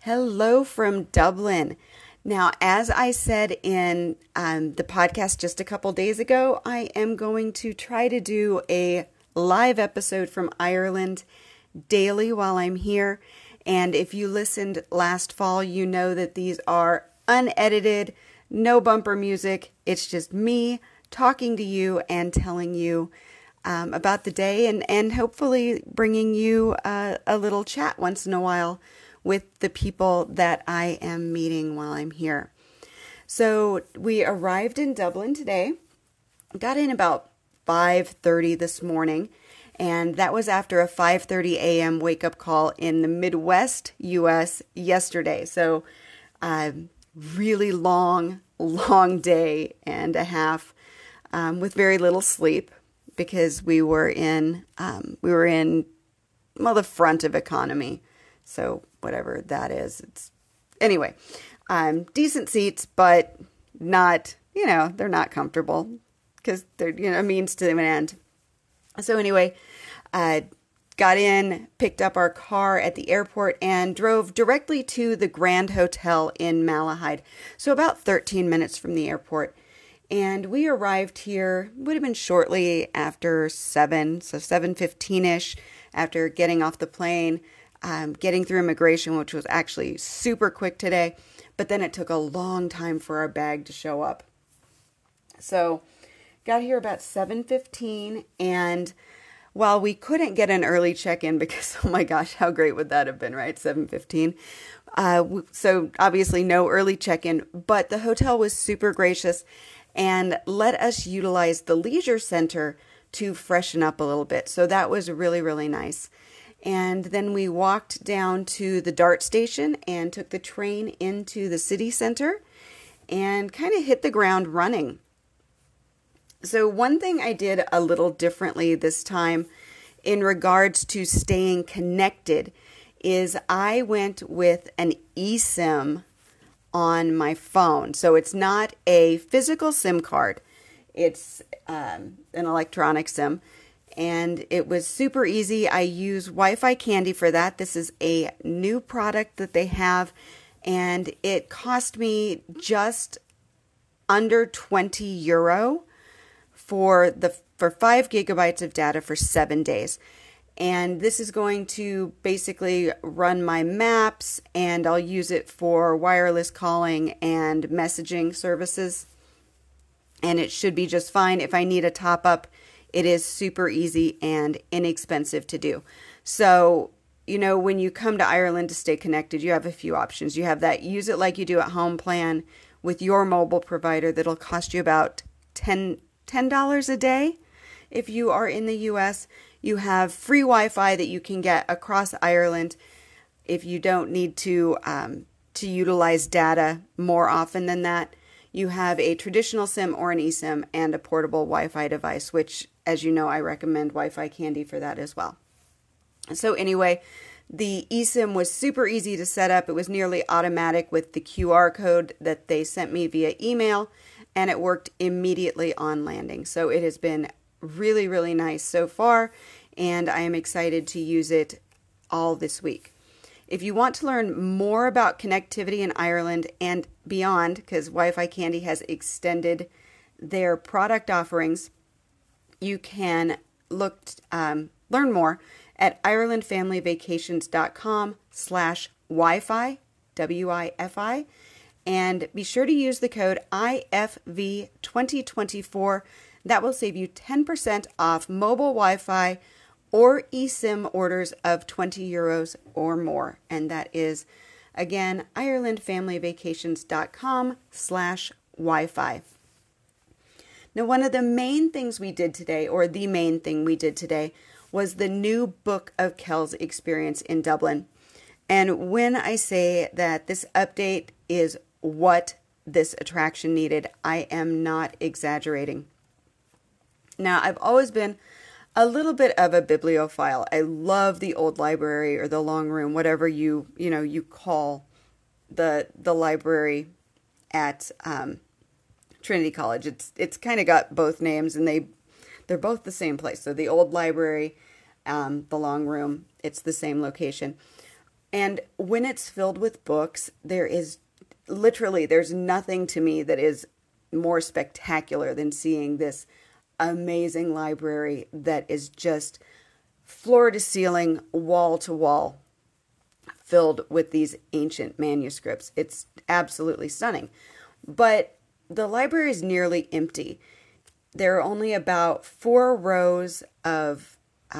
Hello from Dublin. Now, as I said in the podcast just a couple days ago, I am going to try to do a live episode from Ireland daily while I'm here. And if you listened last fall, you know that these are unedited, no bumper music. It's just me talking to you and telling you about the day and hopefully bringing you a little chat once in a while with the people that I am meeting while I'm here. So we arrived in Dublin today, got in about 5:30 this morning, and that was after a 5:30 a.m. wake-up call in the Midwest U.S. yesterday. So really long day and a half with very little sleep because we were in the front of economy. So whatever that is, anyway, decent seats, but not, they're not comfortable because they're, a means to an end. So anyway, got in, picked up our car at the airport and drove directly to the Grand Hotel in Malahide. So about 13 minutes from the airport. And we arrived here, would have been shortly after 7, so 7:15ish after getting off the plane. Getting through immigration, which was actually super quick today, but then it took a long time for our bag to show up. So got here about 7:15, and while we couldn't get an early check-in because, oh my gosh, how great would that have been, right? 7:15. So obviously no early check-in, but the hotel was super gracious and let us utilize the leisure center to freshen up a little bit. So that was really, really nice. And then we walked down to the DART station and took the train into the city center and kind of hit the ground running. So one thing I did a little differently this time in regards to staying connected is I went with an eSIM on my phone. So it's not a physical SIM card. It's an electronic SIM. And it was super easy. I use Wi-Fi Candy for that. This is a new product that they have, and it cost me just under €20 for 5 gigabytes of data for 7 days. And this is going to basically run my maps, and I'll use it for wireless calling and messaging services. And it should be just fine. If I need a top up, it is super easy and inexpensive to do. So, when you come to Ireland to stay connected, you have a few options. You have that use it like you do at home plan with your mobile provider that'll cost you about $10 a day. If you are in the US, you have free Wi-Fi that you can get across Ireland if you don't need to utilize data more often than that. You have a traditional SIM or an eSIM and a portable Wi-Fi device, which, as you know, I recommend Wi-Fi Candy for that as well. So anyway, the eSIM was super easy to set up. It was nearly automatic with the QR code that they sent me via email, and it worked immediately on landing. So it has been really, really nice so far, and I am excited to use it all this week. If you want to learn more about connectivity in Ireland and beyond, because Wi-Fi Candy has extended their product offerings, you can learn more at IrelandFamilyVacations.com/Wi-Fi, WIFI, and be sure to use the code IFV2024. That will save you 10% off mobile Wi-Fi or eSIM orders of €20 or more. And that is, again, IrelandFamilyVacations.com/Wi-Fi. Now, one of the main things we did today, or the main thing we did today, was the new Book of Kells experience in Dublin. And when I say that this update is what this attraction needed, I am not exaggerating. Now, I've always been a little bit of a bibliophile. I love the old library or the long room, whatever you call the library at Trinity College. It's kind of got both names, and they're both the same place. So the old library, the long room, it's the same location. And when it's filled with books, there's nothing to me that is more spectacular than seeing this amazing library that is just floor to ceiling, wall to wall, filled with these ancient manuscripts. It's absolutely stunning. But the library is nearly empty. There are only about 4 rows of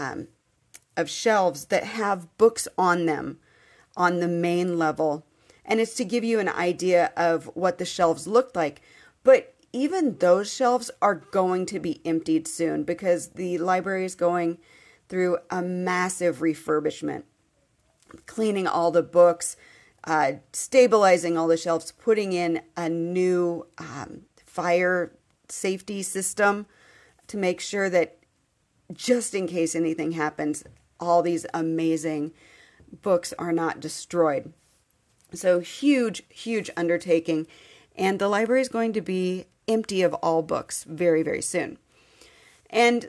shelves that have books on them on the main level. And it's to give you an idea of what the shelves look like. But even those shelves are going to be emptied soon because the library is going through a massive refurbishment, cleaning all the books, stabilizing all the shelves, putting in a new fire safety system to make sure that just in case anything happens, all these amazing books are not destroyed. So huge, huge undertaking. And the library is going to be empty of all books very, very soon. And,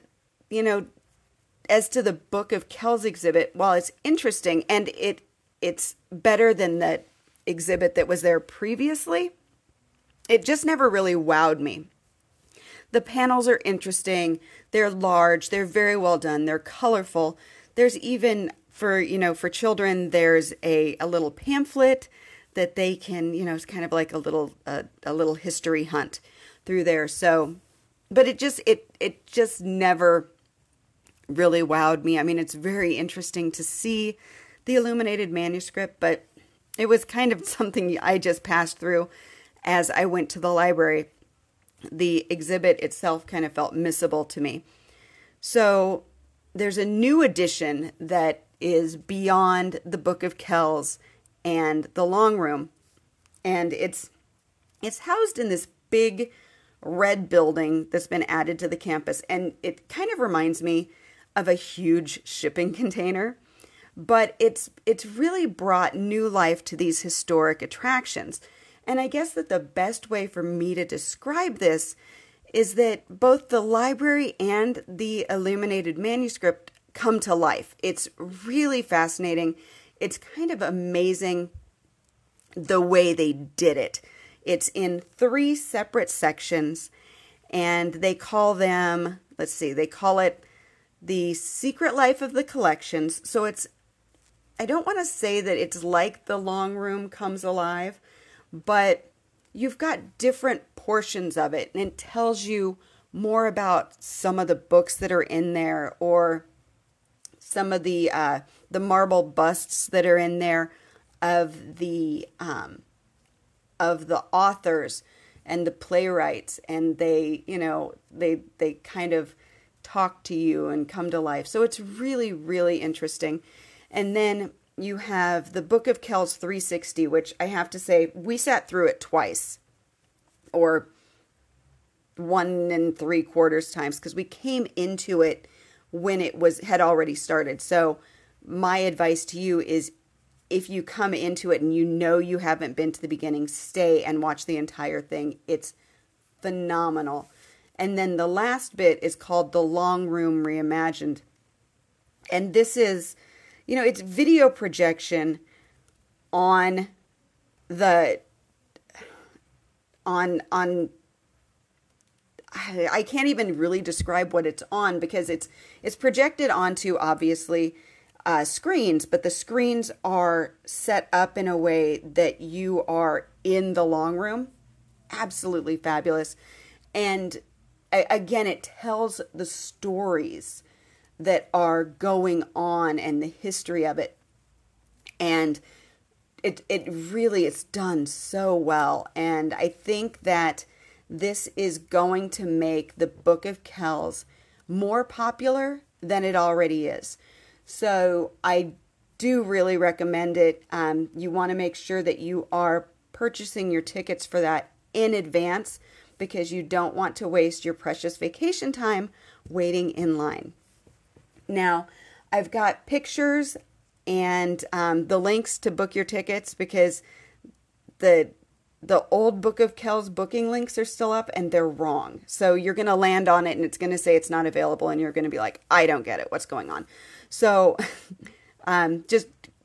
as to the Book of Kells exhibit, while it's interesting and it's better than the exhibit that was there previously, it just never really wowed me. The panels are interesting. They're large. They're very well done. They're colorful. There's even for children, there's a little pamphlet that they can, it's kind of like a little history hunt through there. So, but it just never really wowed me. I mean, it's very interesting to see the illuminated manuscript, but it was kind of something I just passed through as I went to the library. The exhibit itself kind of felt missable to me. So there's a new edition that is beyond the Book of Kells and the Long Room. And it's housed in this big red building that's been added to the campus. And it kind of reminds me of a huge shipping container. But it's really brought new life to these historic attractions. And I guess that the best way for me to describe this is that both the library and the illuminated manuscript come to life. It's really fascinating. It's kind of amazing the way they did it. It's in 3 separate sections, and they call them, they call it The Secret Life of the Collections. So I don't want to say that it's like the Long Room comes alive, but you've got different portions of it, and it tells you more about some of the books that are in there, or some of the marble busts that are in there of the authors and the playwrights, and they kind of talk to you and come to life. So it's really, really interesting. And then you have the Book of Kells 360, which I have to say, we sat through it twice, or 1 3/4 times, because we came into it when it had already started. So my advice to you is, if you come into it and you haven't been to the beginning, stay and watch the entire thing. It's phenomenal. And then the last bit is called The Long Room Reimagined. And this is, it's video projection on I can't even really describe what it's on, because it's projected onto, obviously, screens, but the screens are set up in a way that you are in the Long Room. Absolutely fabulous. And again, it tells the stories that are going on and the history of it. And it really is done so well. And I think that this is going to make the Book of Kells more popular than it already is. So I do really recommend it. You want to make sure that you are purchasing your tickets for that in advance, because you don't want to waste your precious vacation time waiting in line. Now, I've got pictures and the links to book your tickets, because the old Book of Kells booking links are still up and they're wrong. So you're going to land on it and it's going to say it's not available, and you're going to be like, I don't get it. What's going on? So just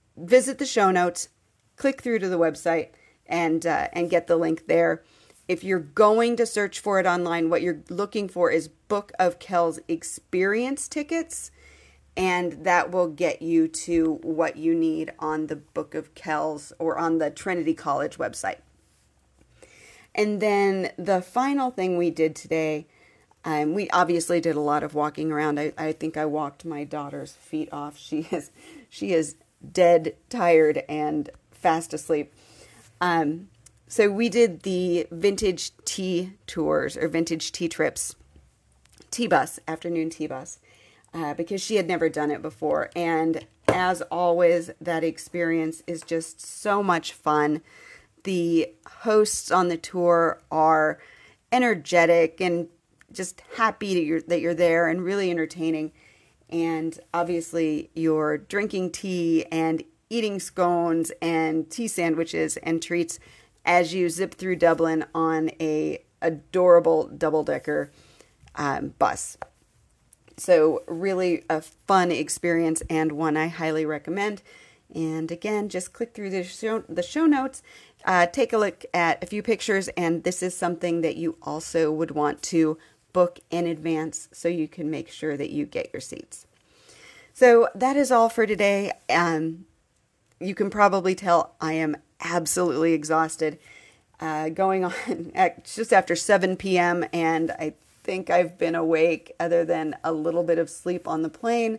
visit the show notes, click through to the website, and get the link there. If you're going to search for it online, what you're looking for is Book of Kells experience tickets, and that will get you to what you need on the Book of Kells or on the Trinity College website. And then the final thing we did today, we obviously did a lot of walking around. I think I walked my daughter's feet off. She is dead tired and fast asleep. So we did the vintage tea tours or vintage tea trips, tea bus, afternoon tea bus, because she had never done it before. And as always, that experience is just so much fun. The hosts on the tour are energetic and just happy that you're there and really entertaining. And obviously you're drinking tea and eating scones and tea sandwiches and treats as you zip through Dublin on a adorable double-decker bus. So really a fun experience and one I highly recommend. And again, just click through the show notes, take a look at a few pictures, and this is something that you also would want to book in advance so you can make sure that you get your seats. So that is all for today. You can probably tell I am absolutely exhausted. Going on at just after 7 p.m. and I think I've been awake other than a little bit of sleep on the plane.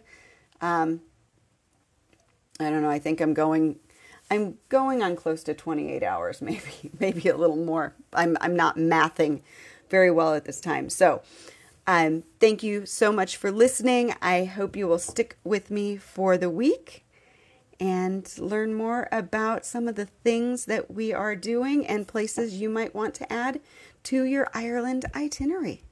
I don't know. I think I'm going on close to 28 hours, maybe a little more. I'm not mathing very well at this time. So, thank you so much for listening. I hope you will stick with me for the week and learn more about some of the things that we are doing and places you might want to add to your Ireland itinerary.